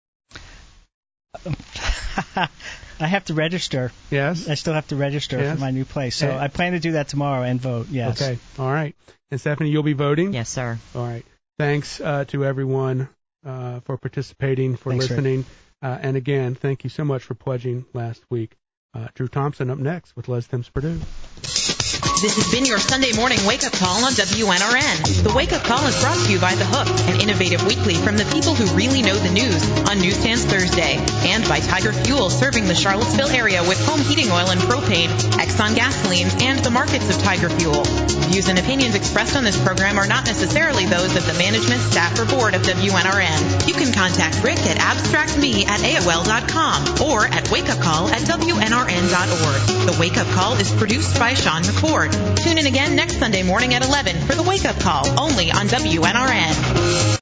I have to register. Yes. I still have to register Yes. for my new place, so Okay. I plan to do that tomorrow and vote. Yes. Okay. All right. And Stephanie, you'll be voting? Yes, sir. All right. Thanks uh, to everyone uh, for participating, for Thanks, Rick. listening. Uh, and again, thank you so much for pledging last week. Uh, Drew Thompson up next with Les Thames Purdue. This has been your Sunday morning wake-up call on W N R N. The wake-up call is brought to you by The Hook, an innovative weekly from the people who really know the news on Newsstands Thursday, and by Tiger Fuel, serving the Charlottesville area with home heating oil and propane, Exxon gasoline, and the markets of Tiger Fuel. Views and opinions expressed on this program are not necessarily those of the management, staff, or board of W N R N. You can contact Rick at abstractme at A O L dot com or at wakeupcall at W N R N dot org. The wake-up call is produced by Sean McCord. Tune in again next Sunday morning at eleven for the wake-up call, only on W N R N.